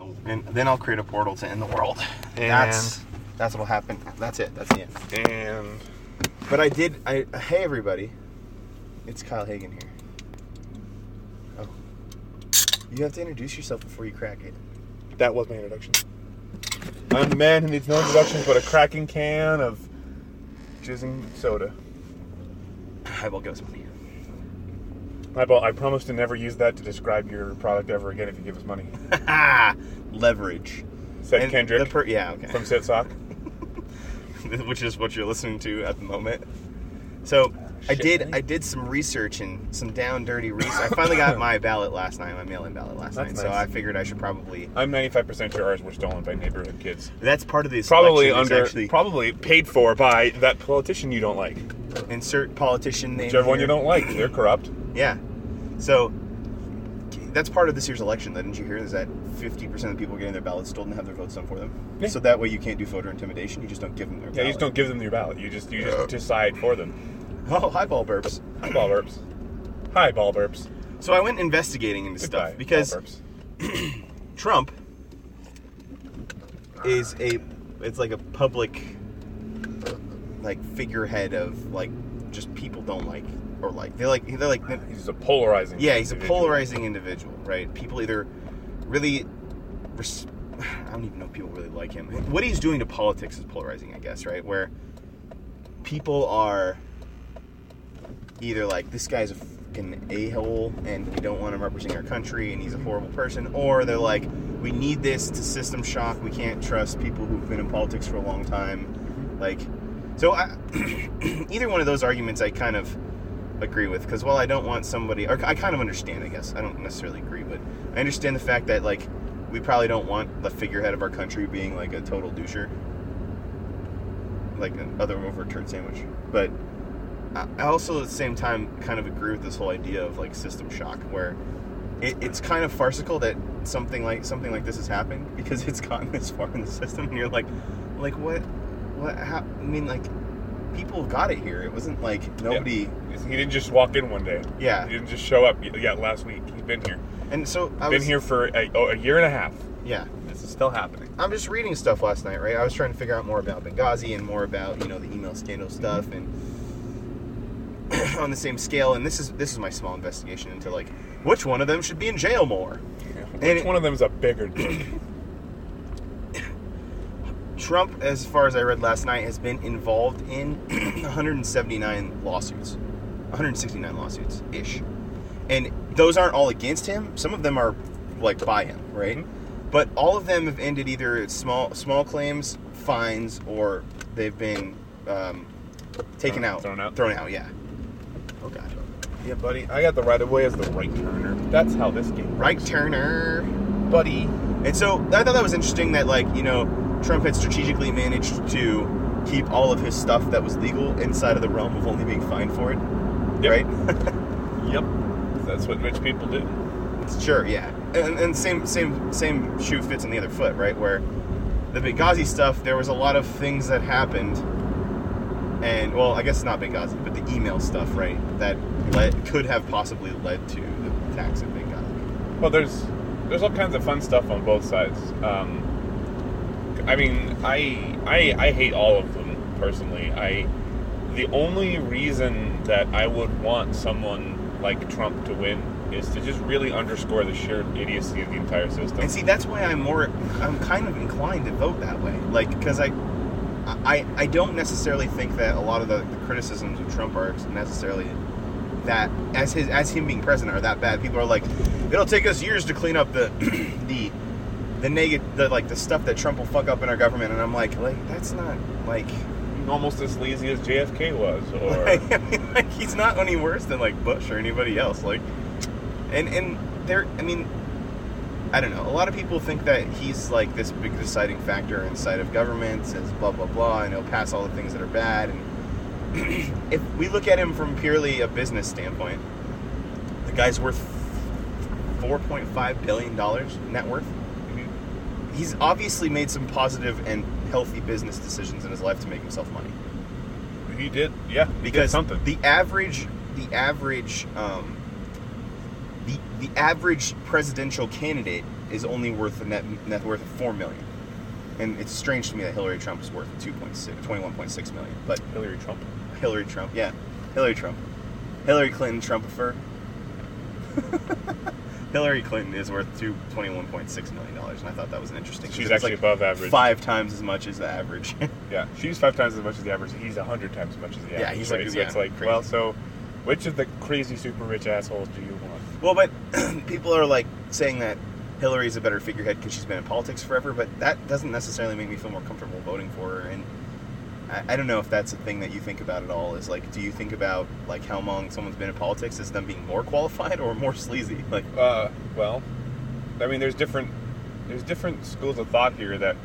And then I'll create a portal to end the world. And That's what'll happen. That's it. That's the end. And But hey everybody, it's Kyle Hagen here. Oh, you have to introduce yourself before you crack it. that was my introduction. I'm the man who needs no introductions but a cracking can of jizzing soda. Highball goes money. I promise to never use that to describe your product ever again if you give us money. Leverage. Said And Kendrick yeah, okay. from Sitsock. Which is what you're listening to at the moment. So I Shit, did some research and some down dirty research. I finally got my ballot last night, my mail-in ballot last night. That's So nice. I figured I should probably. I'm 95% sure ours were stolen by neighborhood kids. That's part of this. Probably election, probably paid for by that politician you don't like. insert politician name. Whichever one here. you don't like. They're corrupt. Yeah. So that's part of this year's election. Though, didn't you hear? Is that 50% of the people getting their ballots stolen have their votes done for them? Yeah. So that way you can't do voter intimidation. You just don't give them their Yeah, ballot. you just don't give them your ballot. You just decide for them. Oh, highball burps. Hi, ball burps. Hi, ball burps. So I went investigating into Goodbye, stuff because ball burps. Trump is it's like a public like figurehead of like just people don't like or like they're like He's a polarizing. yeah, he's a individual. polarizing individual, right? People either really I don't even know if people really like him. What he's doing to politics is polarizing, I guess, right? Where people are either like, this guy's a fucking a-hole and we don't want him representing our country and he's a horrible person, or they're like, we need this to system shock, we can't trust people who've been in politics for a long time. Like, so either one of those arguments I kind of agree with, because while I don't want somebody, or I kind of understand, I guess, I don't necessarily agree, but I understand the fact that like we probably don't want the figurehead of our country being like a total doucher, like an other over turd sandwich. But I also at the same time kind of agree with this whole idea of like system shock, where it's kind of farcical that something like this is happening because it's gotten this far in the system, and you're like what how, I mean, like, people got it here. It wasn't like nobody. Yeah. He didn't just walk in one day. Yeah. He didn't just show up. Yeah, last week he's been here. And so I Been was here for a year and a half. Yeah. This is still happening. I'm just reading stuff last night, right? I was trying to figure out more about Benghazi and more about, the email scandal stuff, and on the same scale. And this is my small investigation into like which one of them should be in jail more. Which one of them is a bigger dick? Trump, as far as I read last night, has been involved in 169 lawsuits, 169 lawsuits ish, and those aren't all against him. Some of them are like by him, right? Mm-hmm. But all of them have ended either small claims, fines, or they've been taken out, thrown out. Yeah. Oh god. Yeah, buddy. I got the right of way as the right turner. That's how this game works. Right turner, buddy. And so I thought that was interesting that Trump had strategically managed to keep all of his stuff that was legal inside of the realm of only being fined for it. Yep. Right? Yep. That's what rich people do. Sure, yeah. And same shoe fits in the other foot, right? Where the Benghazi stuff, there was a lot of things that happened, and, well, I guess not Benghazi, but the email stuff, right? That could have possibly led to the attacks at Benghazi. Well, there's all kinds of fun stuff on both sides. I mean, I hate all of them personally. The only reason that I would want someone like Trump to win is to just really underscore the sheer idiocy of the entire system. And see, that's why I'm kind of inclined to vote that way. Like, because I don't necessarily think that a lot of the criticisms of Trump are necessarily that as him being president are that bad. People are like, it'll take us years to clean up the the stuff that Trump will fuck up in our government, and I'm like that's not like almost as lazy as JFK was, or like he's not any worse than like Bush or anybody else. Like, and there, I mean, I don't know. A lot of people think that he's like this big deciding factor inside of government, says blah blah blah, and he'll pass all the things that are bad. And if we look at him from purely a business standpoint, the guy's worth $4.5 billion net worth. He's obviously made some positive and healthy business decisions in his life to make himself money. He did, yeah. He because did something. The average presidential candidate is only worth a net worth of $4 million. And it's strange to me that Hillary Trump is worth 21.6 million. But Hillary Trump. Hillary Trump, yeah. Hillary Trump. Hillary Clinton Trumpifer. Hillary Clinton is worth $21.6 million, and I thought that was an interesting. She's actually above average. 5 times as much as the average. Yeah, she's 5 times as much as the average. He's 100 times as much as the average. Yeah, he's right? like, So it's like, crazy. well, so which of the crazy super rich assholes do you want? Well, but people are like saying that Hillary's a better figurehead because she's been in politics forever, but that doesn't necessarily make me feel more comfortable voting for her. And I don't know if that's a thing that you think about at all. Is like, do you think about like how long someone's been in politics as them being more qualified or more sleazy? Like, well, I mean, there's different schools of thought here that,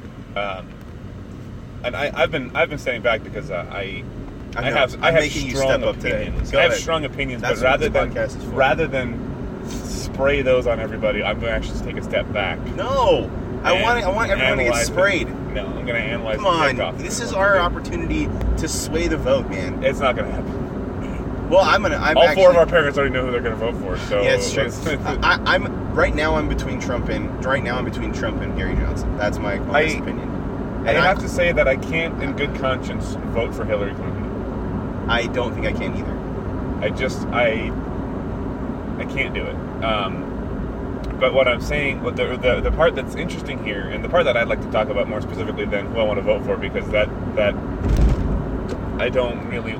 and I've been standing back because I have making you strong step up today. opinions. Go I have ahead. strong opinions, That's but what this podcast is for. rather than spray those on everybody, I'm going to actually take a step back. no, I want everyone to get sprayed. No, I'm going to analyze. Come the kickoff. on, this is our opportunity to sway the vote, man. It's not going to happen. Well, I'm All 4 of our parents already know who they're going to vote for. So Yeah, it's true. I'm between Trump and Gary Johnson. That's my honest opinion. And I have to say that I can't, in good conscience, vote for Hillary Clinton. I don't think I can either. I can't do it. But what I'm saying, the part that's interesting here, and the part that I'd like to talk about more specifically than who I want to vote for, because that I don't really,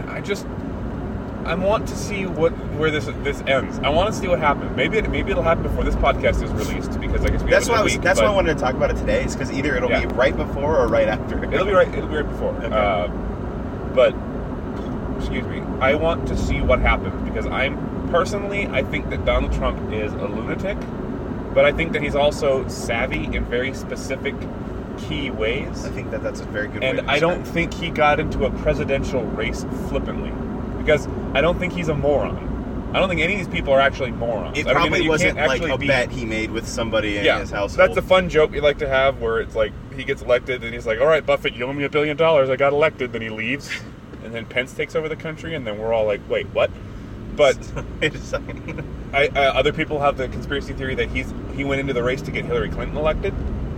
I want to see where this ends. I want to see what happens. Maybe it'll happen before this podcast is released, because I guess That's why I wanted to talk about it today. Is because either it'll be right before or right after. It'll be right before. Okay. But excuse me, I want to see what happens, because I think that Donald Trump is a lunatic, but I think that he's also savvy in very specific key ways. I think that's a very good way And to I don't describe think he got into a presidential race flippantly, because I don't think he's a moron. I don't think any of these people are actually morons. it. It I mean, probably you wasn't can't like actually a be- bet he made with somebody in his household. That's a fun joke you like to have, where it's like he gets elected and he's like, all right, Buffett, you owe me $1 billion. I got elected. Then he leaves, and then Pence takes over the country, and then we're all like, wait, what? But Wait a second. other people have the conspiracy theory that he went into the race to get Hillary Clinton elected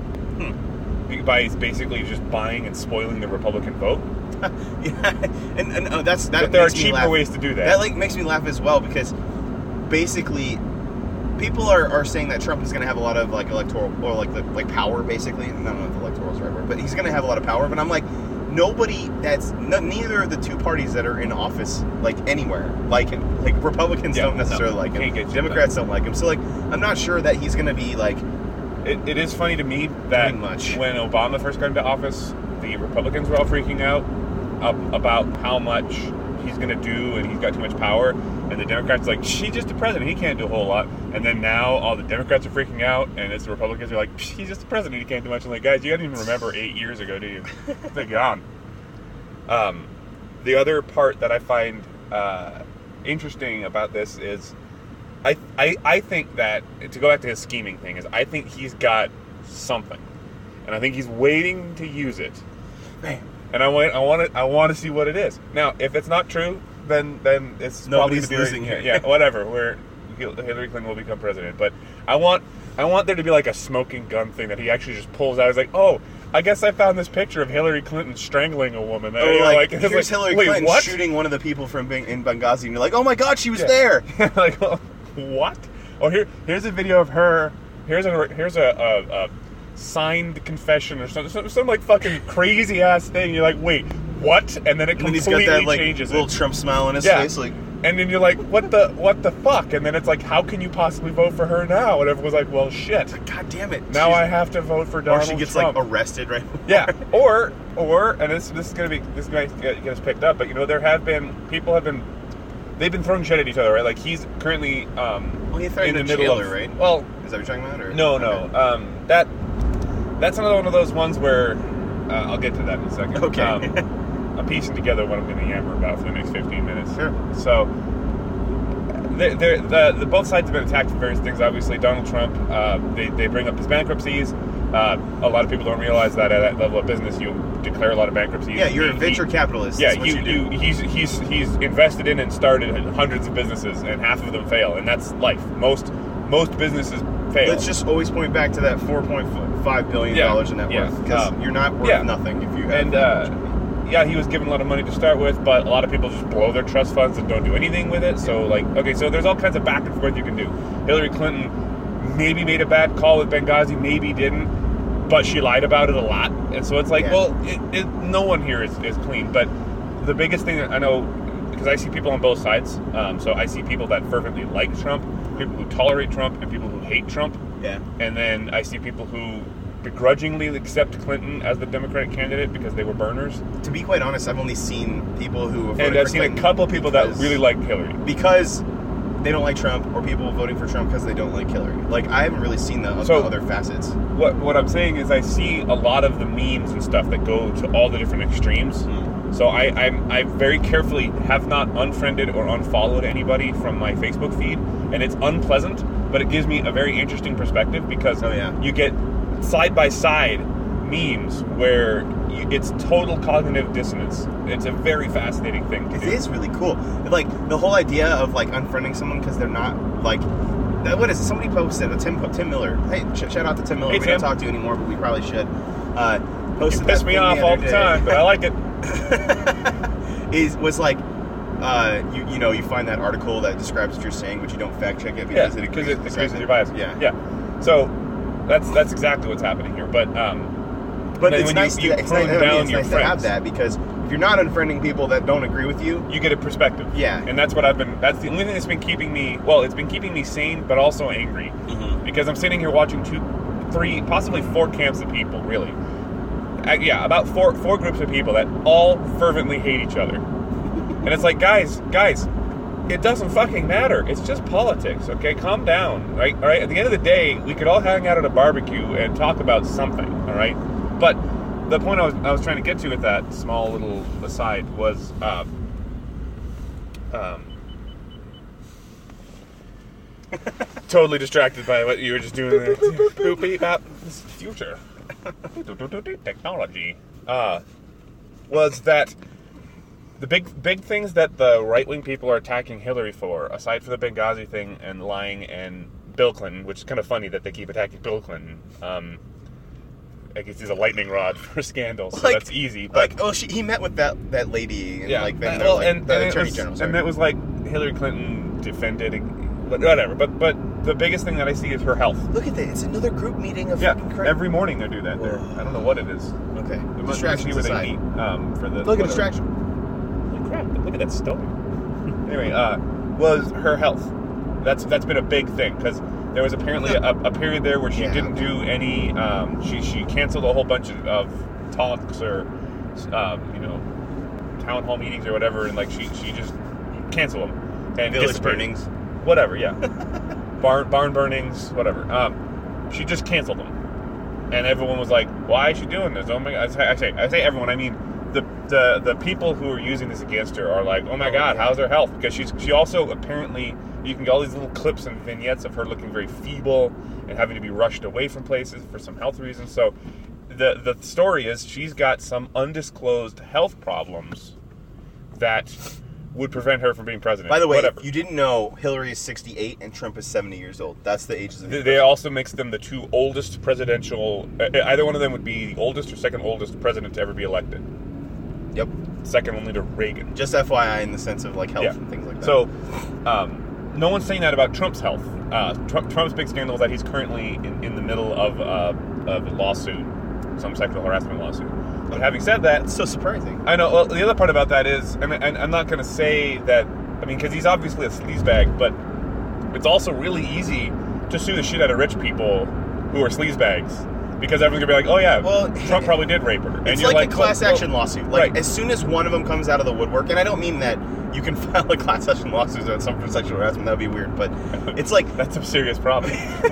by basically just buying and spoiling the Republican vote. Yeah, and that. But there are makes me cheaper laugh. ways to do that. That makes me laugh as well, because basically people are saying that Trump is going to have a lot of like electoral or like power, basically. I don't know if electoral is the right word, but he's going to have a lot of power. But I'm like, neither of the two parties that are in office like anywhere like him. Like Republicans don't necessarily like him. Democrats don't like him. So like, I'm not sure that he's going to be like. It is funny to me that when Obama first got into office, the Republicans were all freaking out about how much he's going to do and he's got too much power, and the Democrats are like, he's just the president, he can't do a whole lot. And then now all the Democrats are freaking out, and it's the Republicans are like, he's just the president, he can't do much. I'm like, guys, you don't even remember 8 years ago, do you? They're gone. The other part that I find interesting about this is I think that, to go back to his scheming thing, is I think he's got something, and I think he's waiting to use it. Man. And I want to see what it is. Now, if it's not true, then it's Nobody's probably losing here. Yeah, whatever. Hillary Clinton will become president, but I want there to be like a smoking gun thing that he actually just pulls out. He's like, oh, I guess I found this picture of Hillary Clinton strangling a woman. Here's Hillary Clinton shooting one of the people from in Benghazi, and you're like, oh my God, she was there. Like, what? Oh, here's a video of her. Here's a signed confession or something, some like fucking crazy ass thing. You're like, wait, what? And then it completely he's got that like changes little it. Trump smile on his face, like. And then you're like, what the fuck? And then it's like, how can you possibly vote for her now? And everyone's like, well, shit. God damn it. Now I have to vote for Donald Trump. Or she gets like arrested right before. Yeah. Or and this is gonna get us picked up, but you know, they've been throwing shit at each other, right? Like he's currently He threatened in to the middle jail of her, right? Well, is that what you're talking about? Or? No. That's another one of those ones where I'll get to that in a second. Okay. I'm piecing together what I'm going to yammer about for the next 15 minutes. Sure. So, the both sides have been attacked for various things. Obviously, Donald Trump, they bring up his bankruptcies. A lot of people don't realize that at that level of business, you declare a lot of bankruptcies. Yeah, you're a venture capitalist. Yeah, That's what you do. He's invested in and started hundreds of businesses, and half of them fail, and that's life. Most businesses fail. Let's just always point back to that $4.5 billion in net worth, because you're not worth nothing if you have. And he was given a lot of money to start with, but a lot of people just blow their trust funds and don't do anything with it. So so there's all kinds of back and forth you can do. Hillary Clinton maybe made a bad call with Benghazi, maybe didn't, but she lied about it a lot. And so it's no one here is clean. But the biggest thing that I know, because I see people on both sides, so I see people that fervently like Trump, people who tolerate Trump, and people who hate Trump. Yeah. And then I see people who begrudgingly accept Clinton as the Democratic candidate because they were burners. To be quite honest, I've only seen people who have voted and I've for seen Clinton a couple of people that really like Hillary. Because they don't like Trump, or people voting for Trump because they don't like Hillary. Like, I haven't really seen the other facets. What I'm saying is I see a lot of the memes and stuff that go to all the different extremes. So I very carefully have not unfriended or unfollowed anybody from my Facebook feed, and it's unpleasant, but it gives me a very interesting perspective because you get side-by-side memes where it's total cognitive dissonance. It's a very fascinating thing to do. It is really cool. Like, the whole idea of, like, unfriending someone because they're not, like... What is it? Somebody posted, Tim Miller. Hey, shout out to Tim Miller. Hey, we Tim. don't talk to you anymore, but we probably should. You piss me off all the time, but I like it. Was like... you find that article that describes what you're saying, but you don't fact check it because it agrees with your bias. Yeah. So that's exactly what's happening here. But it's nice to have that, because if you're not unfriending people that don't agree with you, you get a perspective. Yeah. And that's the only thing that's been keeping me, it's been keeping me sane, but also angry. Mm-hmm. Because I'm sitting here watching 2, 3, possibly 4 camps of people, really. About four groups of people that all fervently hate each other. And it's like, guys, it doesn't fucking matter. It's just politics, okay? Calm down, right? All right? At the end of the day, we could all hang out at a barbecue and talk about something, all right? But the point I was trying to get to with that small little aside was, totally distracted by what you were just doing there. Boop, beep, bop. This is the future. Technology. Was that... The big things that the right-wing people are attacking Hillary for, aside from the Benghazi thing and lying and Bill Clinton, which is kind of funny that they keep attacking Bill Clinton. I guess he's a lightning rod for scandal, so that's easy. But he met with that lady, and the Attorney General. And it was like Hillary Clinton defended, whatever. But the biggest thing that I see is her health. Look at that! It's another group meeting of fucking crap. Every morning they do that. I don't know what it is. Okay, distractions aside. They meet, for the look at distraction. Crap, look at that story. Anyway, was her health. That's been a big thing, because there was apparently a period there where she didn't do any, she canceled a whole bunch of talks or, town hall meetings or whatever, and like she just canceled them. And village burnings. Whatever, yeah. barn burnings, whatever. She just canceled them. And everyone was like, why is she doing this? Oh my God. I say everyone, I mean, the people who are using this against her are like, oh my God, how's her health? Because she also apparently, you can get all these little clips and vignettes of her looking very feeble and having to be rushed away from places for some health reasons. So the story is she's got some undisclosed health problems that would prevent her from being president. By the way, you didn't know Hillary is 68 and Trump is 70 years old. That's the ages of They also makes them the 2 oldest presidential... either one of them would be the oldest or second oldest president to ever be elected. Yep. Second only to Reagan. Just FYI in the sense of like health and things like that. So, no one's saying that about Trump's health. Trump's big scandal is that he's currently in the middle of a lawsuit, some sexual harassment lawsuit. But having said that... It's so surprising. I know. Well, the other part about that is, and I'm not going to say that, I mean, because he's obviously a sleazebag, but it's also really easy to sue the shit out of rich people who are sleazebags. Because everyone's going to be like, oh yeah, well, Trump probably did rape her. And it's you're like a class action lawsuit. Like, right. As soon as one of them comes out of the woodwork, and I don't mean that you can file a class action lawsuit on someone for sexual harassment, that would be weird, but it's like... That's a serious problem.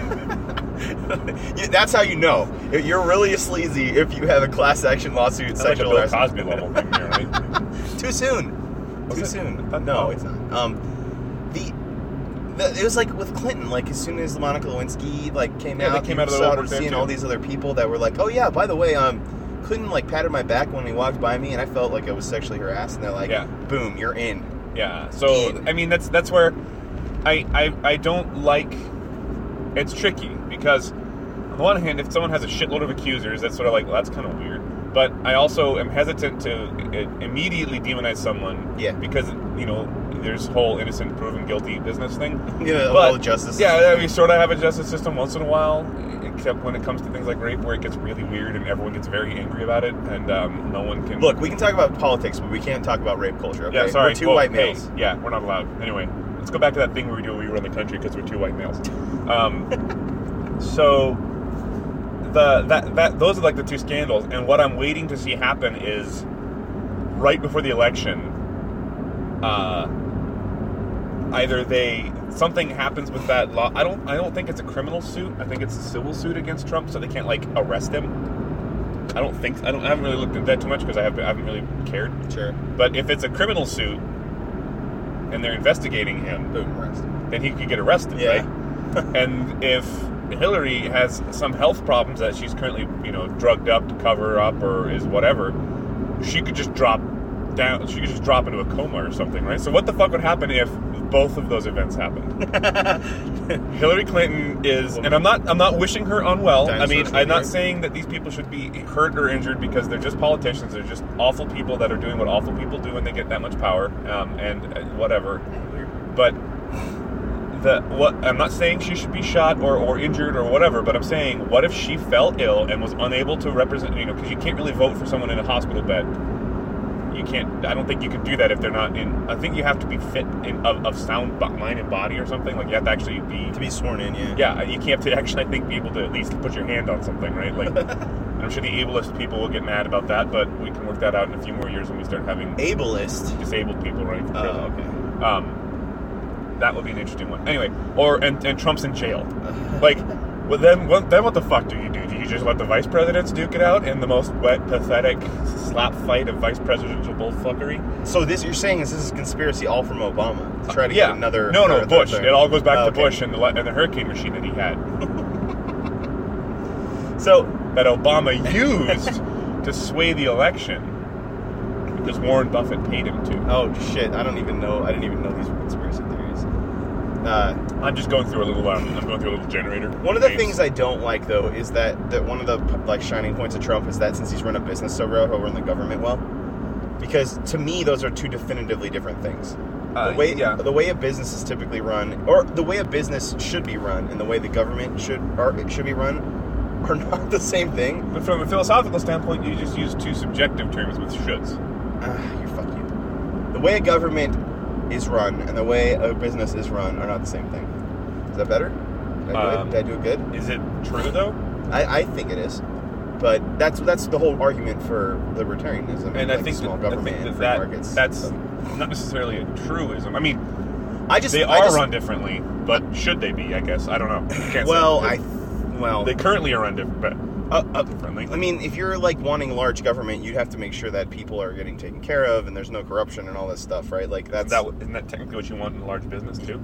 That's how you know. You're really a sleazy if you have a class action lawsuit, sexual like a Bill harassment. Cosby level thing here, right? Too soon. Was Too it? soon. No, it's not. It was like with Clinton, like as soon as Monica Lewinsky came out, they came out of the woodwork, seeing all these other people that were like, oh yeah, by the way, Clinton patted my back when he walked by me, and I felt like I was sexually harassed, and they're like, boom, you're in. Yeah. So I mean, that's where I don't like it's tricky because on the one hand, if someone has a shitload of accusers, that's sort of like, well, that's kind of weird. But I also am hesitant to immediately demonize someone. Yeah. Because, there's whole innocent proven guilty business thing. Yeah, but, the justice yeah, system. we sort of have a justice system once in a while, except when it comes to things like rape, where it gets really weird and everyone gets very angry about it, and no one can... Look, we can talk about politics, but we can't talk about rape culture, okay? Yeah, sorry. We're two white males. Hey, yeah, we're not allowed. Anyway, let's go back to that thing where we run the country because we're two white males. So... those are like the two scandals, and what I'm waiting to see happen is right before the election, either something happens with that law. I don't think it's a criminal suit. I think it's a civil suit against Trump, so they can't like arrest him. I haven't really looked into that too much because I haven't really cared. Sure. But if it's a criminal suit and they're investigating him, Boom, arrest. then he could get arrested, Yeah. right? And if Hillary has some health problems that she's currently, drugged up to cover up or is whatever, she could just drop down. She could just drop into a coma or something, right? So what the fuck would happen if both of those events happened? Hillary Clinton is, and I'm not wishing her unwell. I mean, I'm not saying that these people should be hurt or injured because they're just politicians. They're just awful people that are doing what awful people do when they get that much power, and whatever. But I'm not saying she should be shot or injured or whatever, but I'm saying, what if she fell ill and was unable to represent, because you can't really vote for someone in a hospital bed. You can't, I don't think you can do that if they're not in, I think you have to be fit of sound mind and body or something, like you have to actually be... To be sworn in, yeah. Yeah, you have to actually, I think, be able to at least put your hand on something, right? Like, I'm sure the ableist people will get mad about that, but we can work that out in a few more years when we start having... Ableist? Disabled people running for president. Oh, okay. That would be an interesting one. Anyway, and Trump's in jail. Like, well, then what the fuck do? Do you just let the vice presidents duke it out in the most wet, pathetic slap fight of vice presidential bullfuckery? So you're saying this is a conspiracy all from Obama to try to get another... No, Bush. It all goes back to okay. Bush and the hurricane machine that he had. So that Obama used to sway the election because Warren Buffett paid him to. Oh shit! I didn't even know these were conspiracy theories. I'm just going through a little generator. One of the things I don't like, though, is that one of the shining points of Trump is that since he's run a business so well, he'll run the government well. Because to me, those are two definitively different things. The way a business is typically run, or the way a business should be run, and the way the government should be run, are not the same thing. But from a philosophical standpoint, you just use two subjective terms with shoulds. Fuck you. The way a government is run and the way a business is run are not the same thing. Is that better? Did I do it good? Is it true though? I think it is, but that's the whole argument for libertarianism and like I think small government and free markets. That's not necessarily a truism. I mean, they are run differently, but should they be? I guess I don't know. I can't say. They currently are run differently. I mean, if you're like wanting large government, you'd have to make sure that people are getting taken care of and there's no corruption and all this stuff, right? Like isn't that technically what you want in a large business too?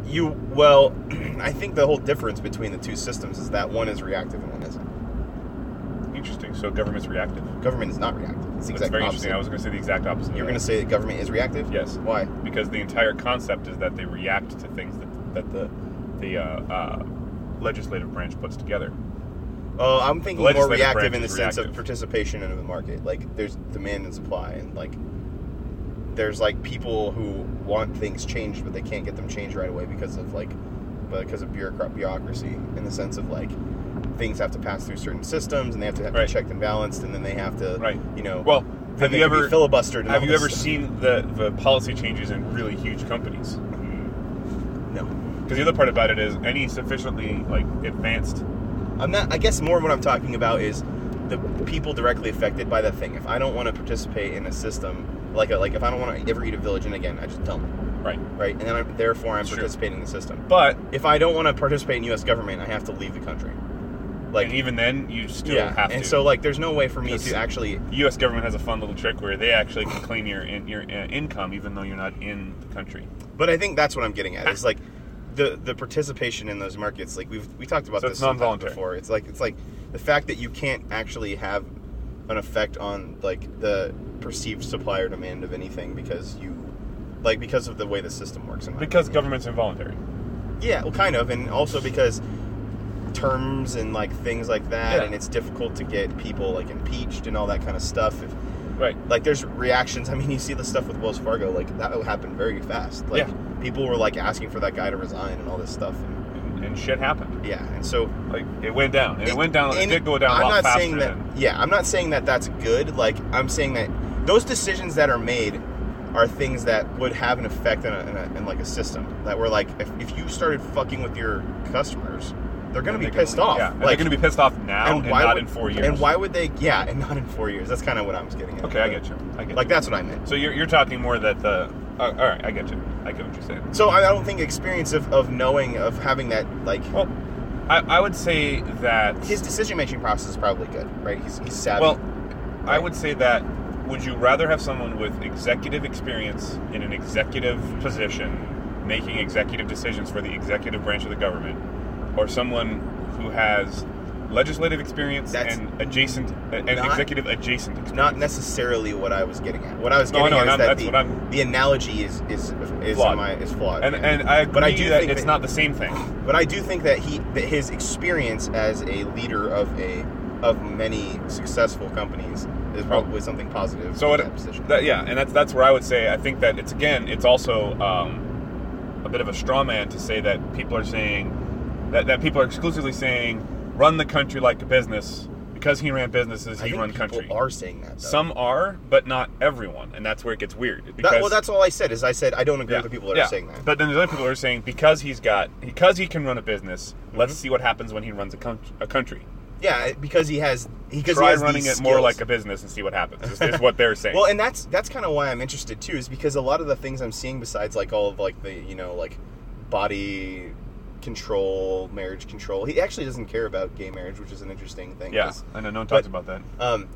I think the whole difference between the two systems is that one is reactive and one isn't. Interesting. So government's reactive. Government is not reactive. It's the exact opposite. Interesting. I was going to say the exact opposite. You're going to say that government is reactive? Yes. Why? Because the entire concept is that they react to things that the legislative branch puts together. I'm thinking more reactive in the sense of participation in the market. Like, there's demand and supply, and like, there's like people who want things changed, but they can't get them changed right away because of bureaucracy. In the sense of like, things have to pass through certain systems, and they have to be checked and balanced, and then they have to, Well, have you ever filibustered? Have you ever seen the policy changes in really huge companies? No. Because the other part about it is any sufficiently like advanced. I guess more what I'm talking about is the people directly affected by that thing. If I don't want to participate in a system, like if I don't want to ever eat a village, and again, I just tell them. Right. And then I'm participating in the system. But if I don't want to participate in U.S. government, I have to leave the country. Like, and even then, you still have to. And so, like, there's no way for me to actually... The U.S. government has a fun little trick where they actually can claim your income even though you're not in the country. But I think that's what I'm getting at. Is like the participation in those markets. Like we talked about this non-voluntary before. It's like the fact that you can't actually have an effect on like the perceived supply or demand of anything because of the way the system works. Because government's involuntary. Yeah, well, kind of, and also because terms and like things like that, Yeah. and it's difficult to get people like impeached and all that kind of stuff. Right. Like there's reactions. I mean, you see the stuff with Wells Fargo, like that happened very fast. Like people were like asking for that guy to resign and all this stuff. And shit happened. Yeah, and so like it went down, and it went down. It did go down a lot I'm not faster. saying that. Yeah, I'm not saying that that's good. Like I'm saying that those decisions that are made are things that would have an effect in like a system that were like if you started fucking with your customers, they're going to be pissed off. Yeah, like, they're going to be pissed off now and not in 4 years. And why would they? Yeah, and not in 4 years. That's kind of what I was getting at. Okay, I get you. Like that's what I meant. So you're talking more that the. All right, I get you. I get what you're saying. So I don't think experience of knowing of having that like. Well, I would say that his decision-making process is probably good, right? He's savvy. Well, I would say that would you rather have someone with executive experience in an executive position making executive decisions for the executive branch of the government, or someone who has legislative experience and executive adjacent experience? Not necessarily what I was getting at. What I was getting at is that the analogy is flawed. And I agree but I do that think it's not the same thing. But I do think that his experience as a leader of many successful companies is probably something positive. So in that position. And that's where I would say I think that it's also a bit of a straw man to say that people are saying that people are exclusively saying run the country like a business. Because he ran businesses, he run country. People are saying that, though. Some are, but not everyone, and that's where it gets weird. Well, that's all I said. Is I said I don't agree with the people that are saying that. But then there's other people who are saying because he can run a business. Let's see what happens when he runs a country. Yeah, because he has running these it more skills. like a business and see what happens. Is what they're saying. Well, and that's kind of why I'm interested too, is because a lot of the things I'm seeing besides like all of like the like body control, marriage control. He actually doesn't care about gay marriage, which is an interesting thing. Yeah, I know. No one talks about that.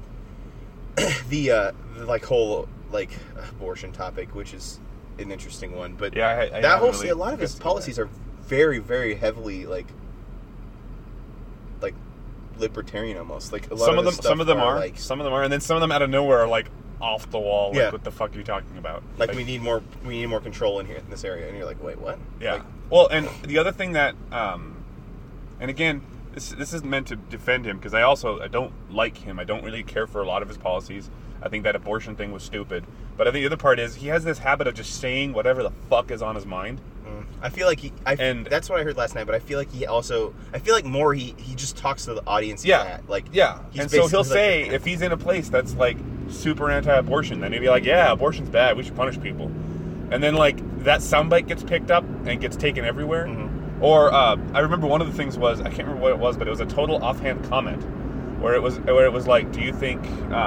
The like whole like abortion topic, which is an interesting one. But yeah, that whole a lot of his policies are very, very heavily like libertarian almost. Like a lot some of them are, and then some of them out of nowhere are like off the wall. Like, what the fuck are you talking about? Like we need more control in here in this area, and you're like, wait, what? Yeah. Well, and the other thing that, and again, this is meant to defend him because I don't like him. I don't really care for a lot of his policies. I think that abortion thing was stupid. But I think the other part is he has this habit of just saying whatever the fuck is on his mind. I feel like that's what I heard last night, but I feel like he just talks to the audience. And so he'll say, if he's in a place that's like super anti-abortion, then he'll be like, yeah, abortion's bad, we should punish people. And then like that soundbite gets picked up and gets taken everywhere. Mm-hmm. Or I remember one of the things was, I can't remember what it was, but it was a total offhand comment where it was like, do you think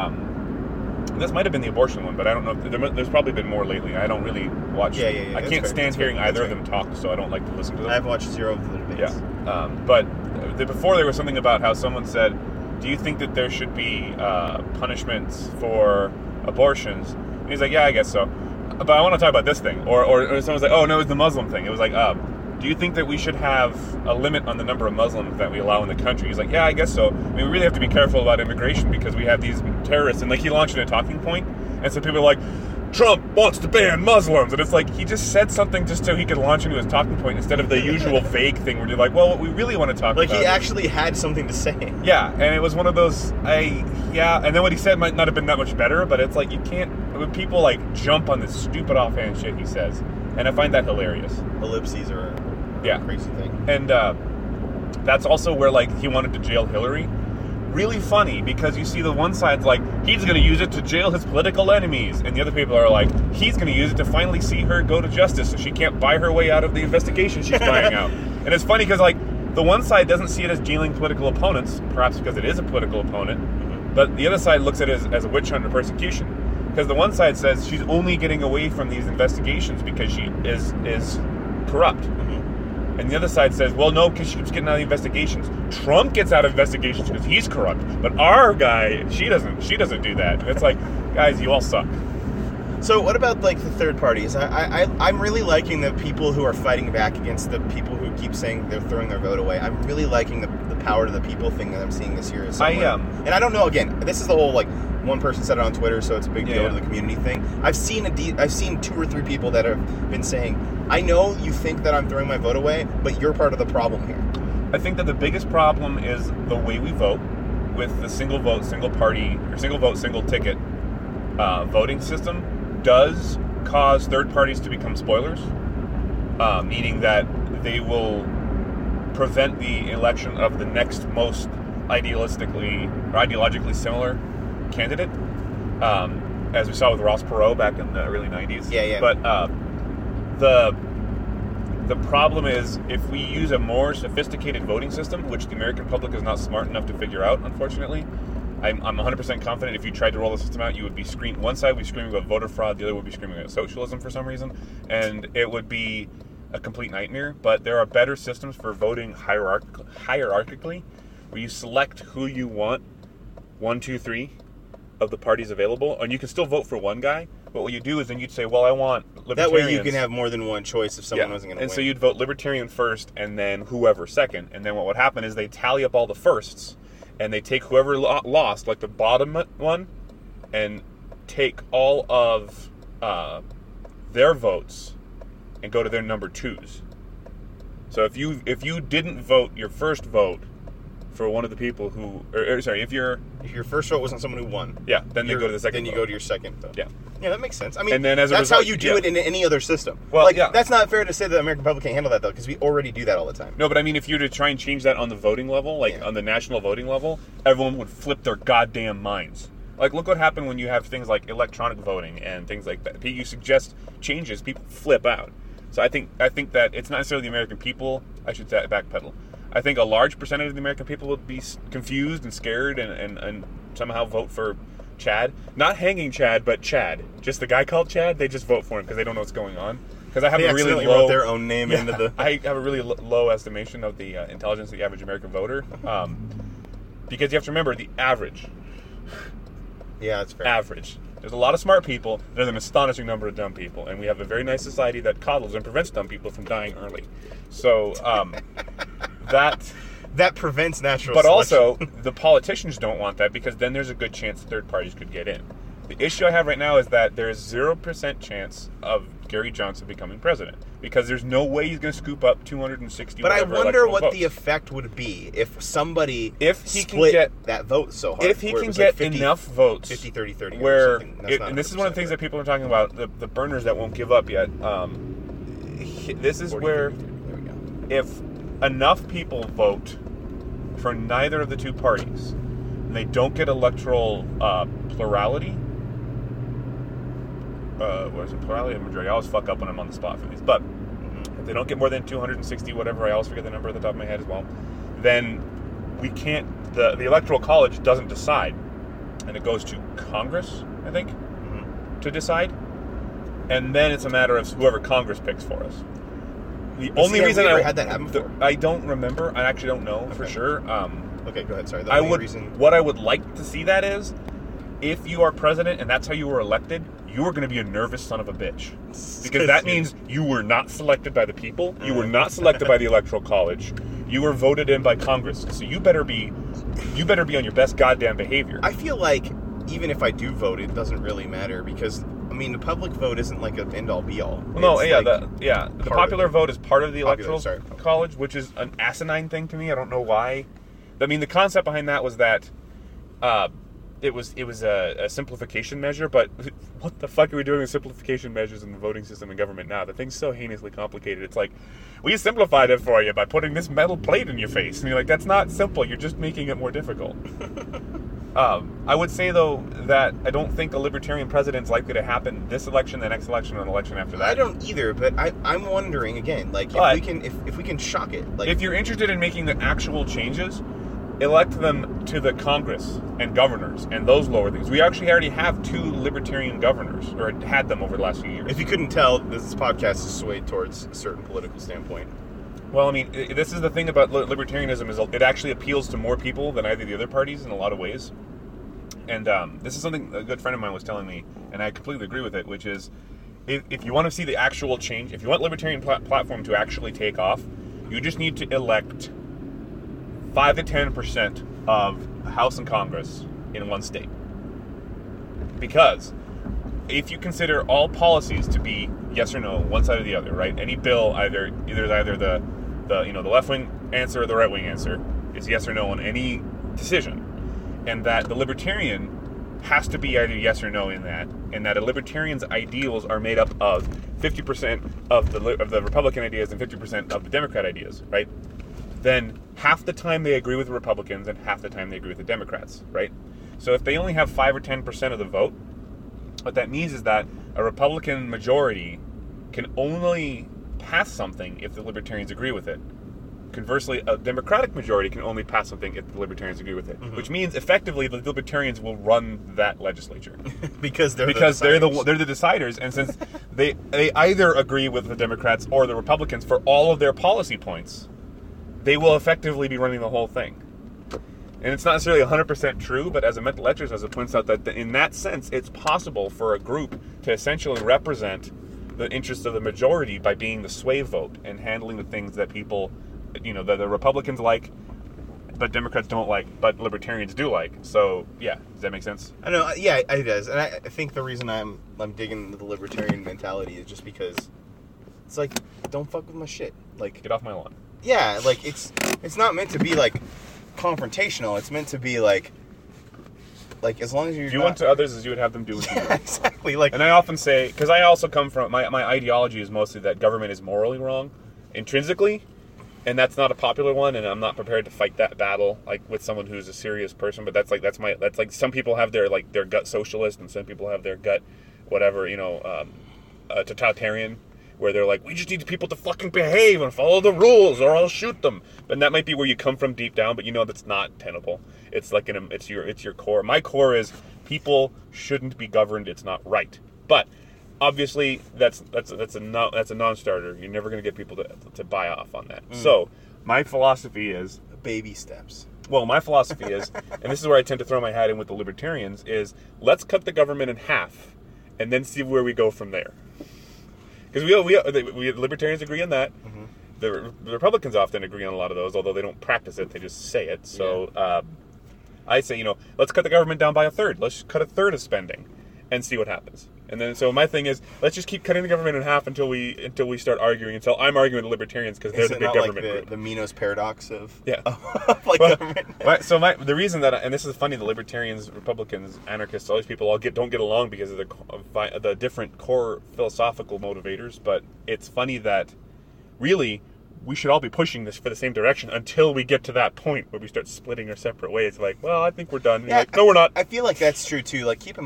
this might have been the abortion one, but I don't know. There's probably been more lately. I don't really watch. Yeah. I can't stand hearing either of them talk, so I don't like to listen to them. I've watched zero of the debates. Yeah. But before there was something about how someone said, do you think that there should be punishments for abortions? And he's like, yeah, I guess so. But I want to talk about this thing. Or someone's like, oh, no, it's the Muslim thing. It was like, do you think that we should have a limit on the number of Muslims that we allow in the country? He's like, yeah, I guess so. I mean, we really have to be careful about immigration because we have these terrorists. And like he launched a talking point, and so people are like, Trump wants to ban Muslims. And it's like, he just said something just so he could launch into his talking point instead of the usual vague thing where you're like, well, what we really want to talk about. Like he actually had something to say. Yeah, and it was one of those, and then what he said might not have been that much better, but it's like, you can't, when people like jump on this stupid offhand shit he says, and I find that hilarious. Ellipses are a crazy thing. And that's also where like he wanted to jail Hillary. Really funny because you see the one side's like, he's going to use it to jail his political enemies, and the other people are like, he's going to use it to finally see her go to justice so she can't buy her way out of the investigation she's buying out. And it's funny because like the one side doesn't see it as jailing political opponents, perhaps because it is a political opponent, but the other side looks at it as a witch hunt or persecution, because the one side says she's only getting away from these investigations because she is corrupt. And the other side says, well, no, because she keeps getting out of the investigations. Trump gets out of investigations because he's corrupt. But our guy, she doesn't do that. And it's like, guys, you all suck. So what about, like, the third parties? I'm really liking the people who are fighting back against the people who keep saying they're throwing their vote away. I'm really liking the power to the people thing that I'm seeing this year. And I don't know, again, this is the whole, like, one person said it on Twitter, so it's a big deal to the community thing. I've seen 2 or 3 people that have been saying, I know you think that I'm throwing my vote away, but you're part of the problem here. I think that the biggest problem is the way we vote with the single vote, single party, or single vote, single ticket voting system does cause third parties to become spoilers, meaning that they will prevent the election of the next most ideologically similar candidate, as we saw with Ross Perot back in the early 90s. Yeah. But the problem is, if we use a more sophisticated voting system, which the American public is not smart enough to figure out, unfortunately, I'm 100% confident if you tried to roll the system out, you would be one side would be screaming about voter fraud, the other would be screaming about socialism for some reason, and it would be a complete nightmare. But there are better systems for voting hierarchically, where you select who you want, 1, 2, 3 of the parties available, and you can still vote for one guy. But what you do is then you'd say, well, I want libertarians. That way you can have more than one choice if someone wasn't going to win. And so you'd vote libertarian first, and then whoever second. And then what would happen is they tally up all the firsts, and they take whoever lost, like the bottom one, and take all of their votes and go to their number 2s. So if you didn't vote your first vote for one of the people who, if your first vote wasn't someone who won, then they go to the second. Then you go to your second vote. Yeah, that makes sense. I mean, and then as a that's result, how you do it in any other system. Well, that's not fair to say that the American public can't handle that though, because we already do that all the time. No, but I mean, if you were to try and change that on the voting level, on the national voting level, everyone would flip their goddamn minds. Like, look what happened when you have things like electronic voting and things like that. You suggest changes, people flip out. So I think that it's not necessarily the American people. I should backpedal. I think a large percentage of the American people would be confused and scared and somehow vote for Chad. Not hanging Chad, but Chad. Just the guy called Chad, they just vote for him because they don't know what's going on. Because I have a really low... wrote their own name into the... I have a really low estimation of the intelligence of the average American voter. Because you have to remember, the average... Yeah, that's fair. Average. There's a lot of smart people. There's an astonishing number of dumb people. And we have a very nice society that coddles and prevents dumb people from dying early. So, that prevents natural But selection. also, the politicians don't want that because then there's a good chance third parties could get in. The issue I have right now is that there's 0% chance of Gary Johnson becoming president because there's no way he's going to scoop up 260 But I wonder what votes. the effect would be if somebody split that vote so hard. If he can get 50, enough votes 50, 30, 30 where and this is one of the things that people are talking about, the burners that won't give up yet. This is 40, where 30, 30, there we go. If enough people vote for neither of the two parties and they don't get electoral plurality, what is it, plurality or majority? I always fuck up when I'm on the spot for these. But if they don't get more than 260, whatever, I always forget the number at the top of my head as well, then we can't, the Electoral College doesn't decide. And it goes to Congress, I think, to decide. And then it's a matter of whoever Congress picks for us. The only reason I had that happen before. I don't remember. I actually don't know for sure. Okay, go ahead. Sorry. What I would like to see that is, if you are president and that's how you were elected, you are going to be a nervous son of a bitch. Because that means you were not selected by the people. You were not selected by the Electoral College. You were voted in by Congress. So you better be on your best goddamn behavior. I feel like even if I do vote, it doesn't really matter because, I mean, the public vote isn't like an end-all be-all. Well, the popular vote is part of the Electoral College, which is an asinine thing to me. I don't know why. I mean, the concept behind that was that it was a simplification measure, but what the fuck are we doing with simplification measures in the voting system in government now? The thing's so heinously complicated. It's like, we simplified it for you by putting this metal plate in your face. And you're like, that's not simple. You're just making it more difficult. I would say, though, that I don't think a libertarian president's likely to happen this election, the next election, or an election after that. I don't either, but I'm wondering, again, like, if we can shock it. Like, if you're interested in making the actual changes, elect them to the Congress and governors and those lower things. We actually already have 2 libertarian governors, or had them over the last few years. If you couldn't tell, this podcast is swayed towards a certain political standpoint. Well, I mean, this is the thing about libertarianism, is it actually appeals to more people than either of the other parties in a lot of ways. And this is something a good friend of mine was telling me, and I completely agree with it, which is, if you want to see the actual change, if you want libertarian platform to actually take off, you just need to elect 5 to 10% of the House and Congress in one state. Because if you consider all policies to be yes or no, one side or the other, right? Any bill, either the left wing answer or the right-wing answer is yes or no on any decision, and that the libertarian has to be either yes or no in that, and that a libertarian's ideals are made up of 50% of the Republican ideas and 50% of the Democrat ideas, right? Then half the time they agree with the Republicans and half the time they agree with the Democrats, right? So if they only have 5 or 10% of the vote, what that means is that a Republican majority can only pass something if the Libertarians agree with it. Conversely, a Democratic majority can only pass something if the Libertarians agree with it, which means effectively the Libertarians will run that legislature because they're the deciders, and since they either agree with the Democrats or the Republicans for all of their policy points, they will effectively be running the whole thing. And it's not necessarily 100% true, but as a mental exercise, it points out that in that sense, it's possible for a group to essentially represent the interests of the majority by being the sway vote and handling the things that people, that the Republicans like, but Democrats don't like, but Libertarians do like. So, yeah, does that make sense? I know, yeah, it does. And I think the reason I'm digging the Libertarian mentality is just because it's like, don't fuck with my shit. Like, get off my lawn. Yeah, like, it's not meant to be, like, confrontational. It's meant to be like as long as you're do unto others as you would have them do unto you. Exactly. Like, and I often say, because I also come from my ideology is mostly that government is morally wrong intrinsically, and that's not a popular one, and I'm not prepared to fight that battle like with someone who's a serious person. But that's like some people have their gut socialist, and some people have their gut whatever, totalitarian, where they're like, we just need people to fucking behave and follow the rules or I'll shoot them. And that might be where you come from deep down, but that's not tenable. It's like it's your core. My core is people shouldn't be governed. It's not right. But obviously that's a non-starter. You're never going to get people to buy off on that. So my philosophy is baby steps. Well, my philosophy is, and this is where I tend to throw my hat in with the Libertarians, is let's cut the government in half and then see where we go from there. Because we Libertarians agree on that. Mm-hmm. The Republicans often agree on a lot of those, although they don't practice it; they just say it. So I say, let's cut the government down by a third. Let's cut a third of spending, and see what happens. And then, so my thing is, let's just keep cutting the government in half until we start arguing. Until I'm arguing with the Libertarians because they're the big government group. The Minos paradox of government. So the reason that, and this is funny, the Libertarians, Republicans, anarchists, all these people don't get along because of the different core philosophical motivators. But it's funny that really we should all be pushing this for the same direction until we get to that point where we start splitting our separate ways. Like, well, I think we're done. Yeah, no, we're not. I feel like that's true too. Like, keep in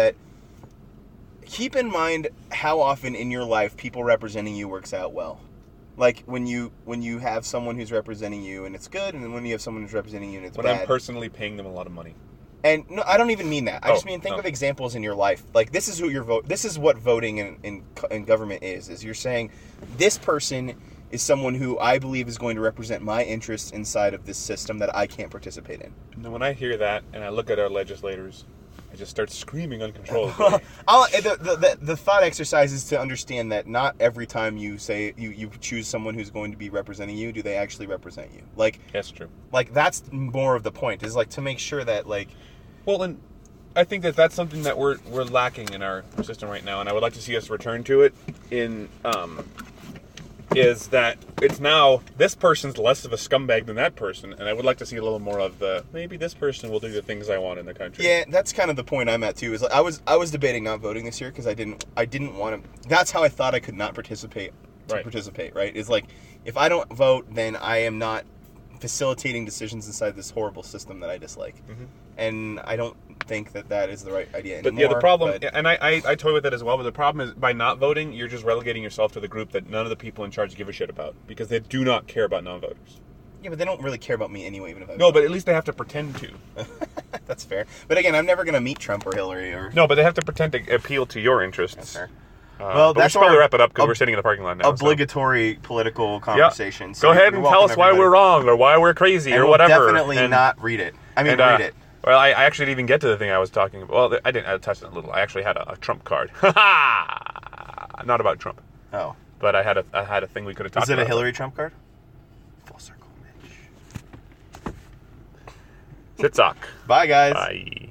mind how often in your life people representing you works out well. Like when you have someone who's representing you and it's good, and then when you have someone who's representing you and it's bad. When I'm personally paying them a lot of money. And no, I don't even mean that. I just mean think of examples in your life. Like, this is who you're vote. This is what voting in government is you're saying this person is someone who I believe is going to represent my interests inside of this system that I can't participate in. And then when I hear that and I look at our legislators, I just start screaming uncontrollably. The thought exercise is to understand that not every time you say you choose someone who's going to be representing you, do they actually represent you. Like, that's true. Like, that's more of the point, is like to make sure that, like, well, and I think that's something that we're lacking in our system right now, and I would like to see us return to it is that it's now this person's less of a scumbag than that person, and I would like to see a little more of maybe this person will do the things I want in the country. Yeah, that's kind of the point I'm at too. Is like I was debating not voting this year because I didn't want to. That's how I thought I could not participate. Right? Is like, if I don't vote, then I am not facilitating decisions inside this horrible system that I dislike. Mm-hmm. And I don't think that is the right idea anymore. But yeah, the problem, and I toy with that as well, but the problem is by not voting, you're just relegating yourself to the group that none of the people in charge give a shit about, because they do not care about non-voters. Yeah, but they don't really care about me anyway, even if I No, but at least they have to pretend to. That's fair. But again, I'm never going to meet Trump or Hillary or... No, but they have to pretend to appeal to your interests. That's fair. Well, that's why we wrap it up, because we're sitting in the parking lot now. Obligatory political conversation. Yeah. So go ahead and tell us why we're wrong, or why we're crazy, or whatever. Definitely not read it. Read it. Well, I actually didn't even get to the thing I was talking about. Well, I didn't. I touched it a little. I actually had a Trump card. Not about Trump. Oh. But I had a thing we could have talked about. Is it a Hillary Trump card? Full circle, Mitch. Sitzok. Bye, guys. Bye.